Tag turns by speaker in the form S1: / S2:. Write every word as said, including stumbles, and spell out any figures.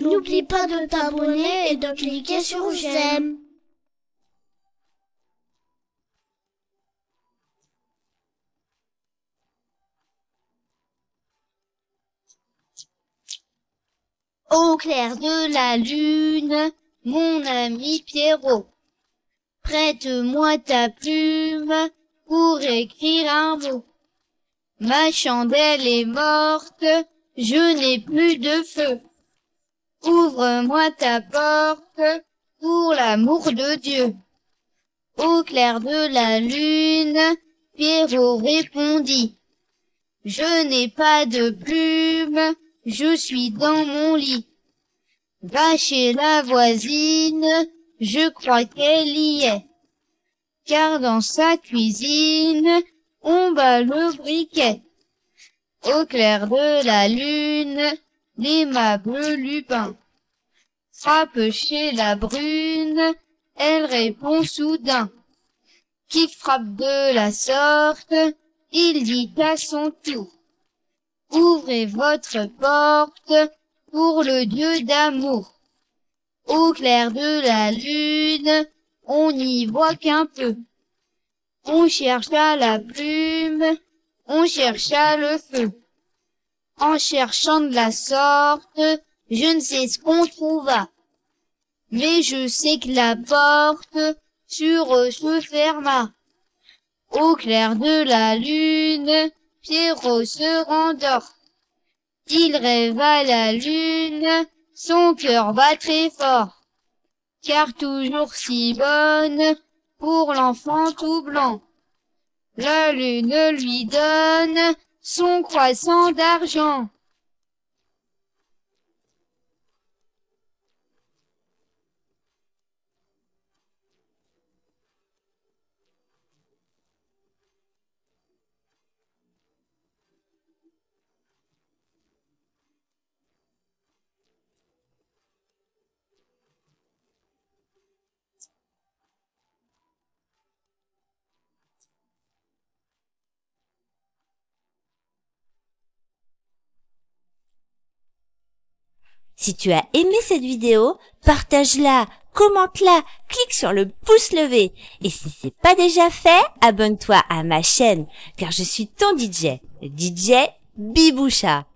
S1: N'oublie pas de t'abonner et de cliquer sur j'aime.
S2: Au clair de la lune, mon ami Pierrot, prête-moi ta plume pour écrire un mot. Ma chandelle est morte, je n'ai plus de feu. Ouvre-moi ta porte pour l'amour de Dieu. Au clair de la lune, Pierrot répondit. Je n'ai pas de plume, je suis dans mon lit. Va chez la voisine, je crois qu'elle y est. Car dans sa cuisine, on bat le briquet. Au clair de la lune, l'aimable Lupin frappe chez la brune, elle répond soudain. Qui frappe de la sorte, il dit à son tour. Ouvrez votre porte pour le Dieu d'amour. Au clair de la lune, on n'y voit qu'un peu. On chercha la plume, on chercha le feu. En cherchant de la sorte, je ne sais ce qu'on trouva. Mais je sais que la porte sur eux se ferma. Au clair de la lune, Pierrot se rendort. Il rêve à la lune, son cœur bat très fort. Car toujours si bonne pour l'enfant tout blanc. La lune lui donne son croissant d'argent.
S3: Si tu as aimé cette vidéo, partage-la, commente-la, clique sur le pouce levé. Et si c'est pas déjà fait, abonne-toi à ma chaîne, car je suis ton D J, le D J Biboucha.